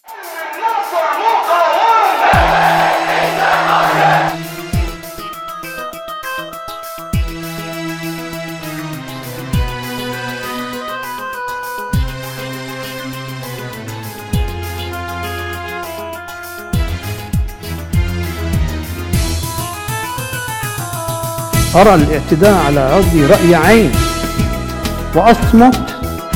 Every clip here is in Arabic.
أرى الاعتداء على عرضي رأي عين وأصمت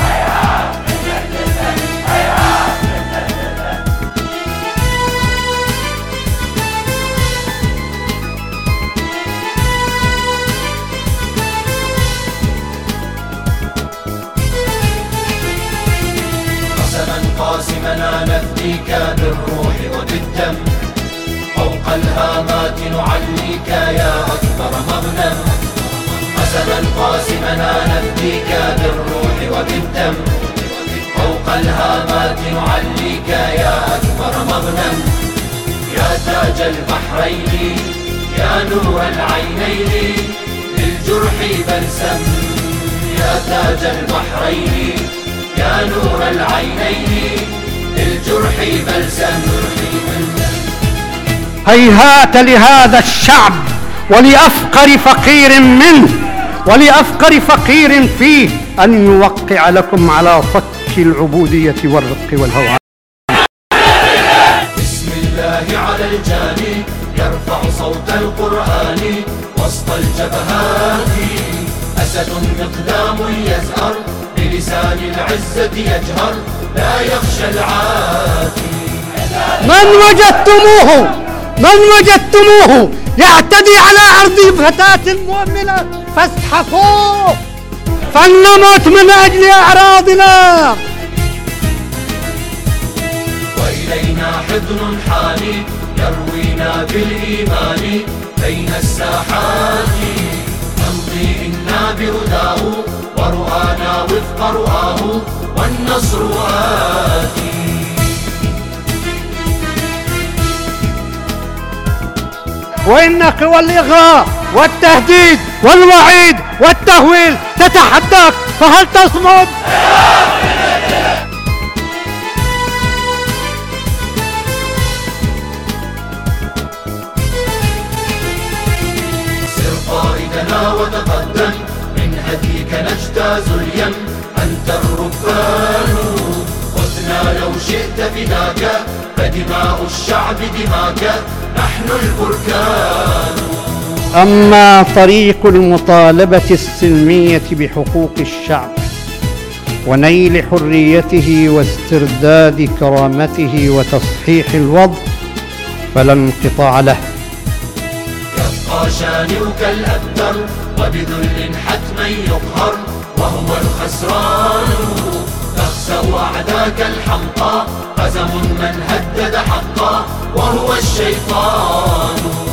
قسما قاسما نفديك بالروح وبالدم، فوق الهامات نعليك يا أكبر مغنم. قسما قاسما نفديك بالروح وبالدم، فوق الهامات نعليك يا أكبر مغنم. يا تاج البحرين يا نور العينين للجرح بلسم، يا تاج البحرين يا نور العينين للجرح بلسم. هيهات لهذا الشعب ولأفقر فقير منه ولأفقر فقير فيه أن يوقع لكم على فك العبودية والرق والهوان. بسم الله على الجاني يرفع صوت القرآن وسط الجبهات، أسد مقدام يزهر بلسان العزة يجهر لا يخشى العاتي. من وجدتموه يعتدي على عرض فتاة مؤمنة فاسحقوه، فلنمت من أجل أعراضنا. وإلينا حضن حاني يروينا بالإيمان بين الساحات، نمضي إنا بهداه ورؤانا وفق رؤاه والنصر آتي. وإن قوى الإغراء والتهديد والوعيد والتهويل تتحداك، فهل تصمد؟ سر قائدنا وتقدم من هديك نجتاز اليم، أنت الركبان خذنا لو شئت فداك، فدماء الشعب دماك نحن البركان. أما طريق المطالبة السلمية بحقوق الشعب ونيل حريته واسترداد كرامته وتصحيح الوضع فلا انقطاع له. يبقى شانئك الأبتر وبذل حتما يقهر وهو الخسران، تخسأ أعداك الحمقى قزم من هدد حقا وهو الشيطان.